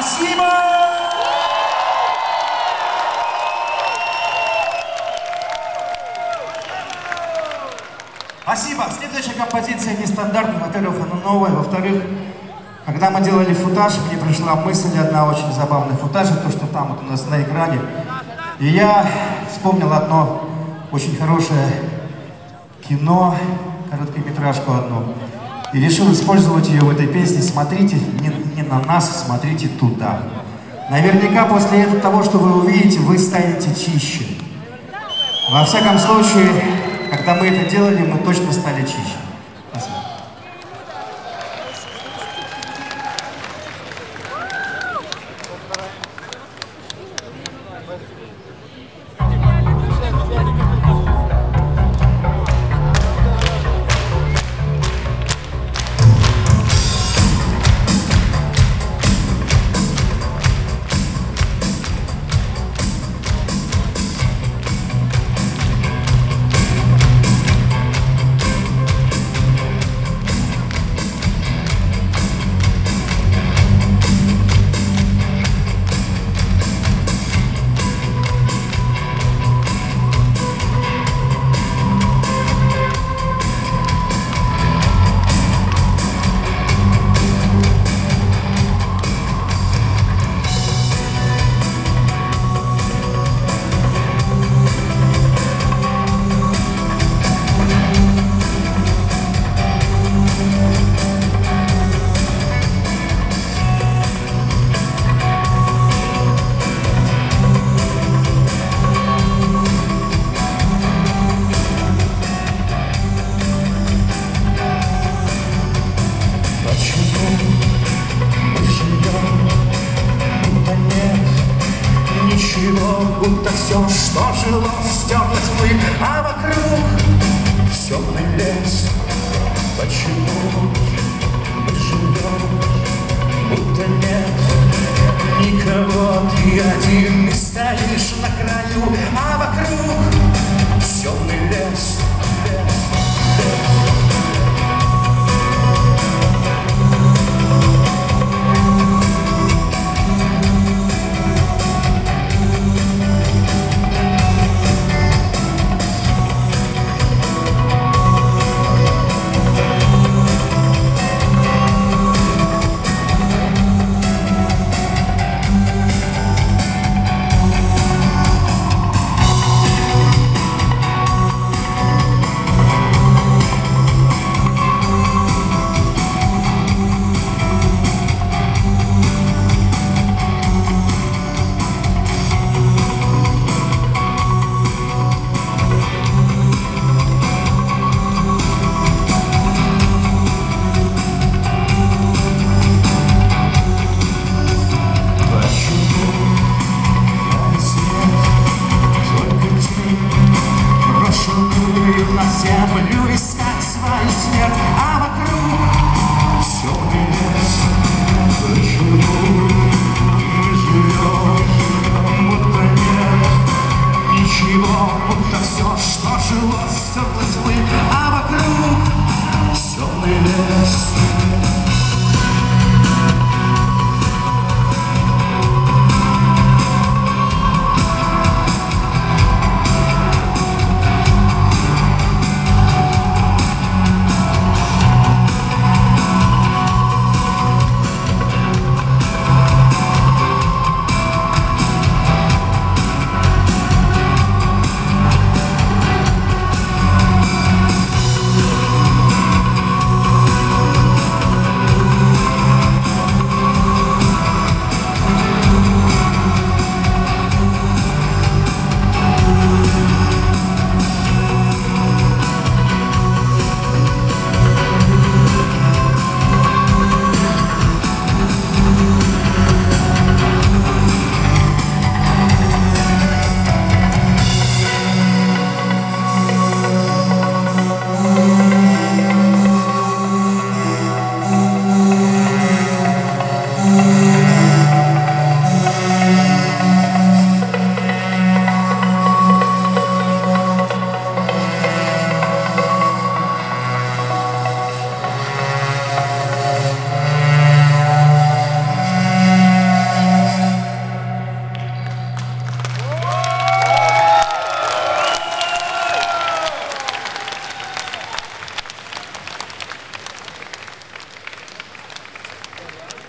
Спасибо! Спасибо. Следующая композиция нестандартная. Во-первых, она новая. Во-вторых, когда мы делали футаж, мне пришла мысль одна очень забавная. Футаж — то, что там вот у нас на экране. И я вспомнил одно очень хорошее кино, короткометражку одну. И решил использовать ее в этой песне. Смотрите не на нас, смотрите туда. Наверняка после того, что вы увидите, вы станете чище. Во всяком случае, когда мы это делали, мы точно стали чище. Спасибо. Будто все, что жило, стерлось мы, а вокруг темный лес. Почему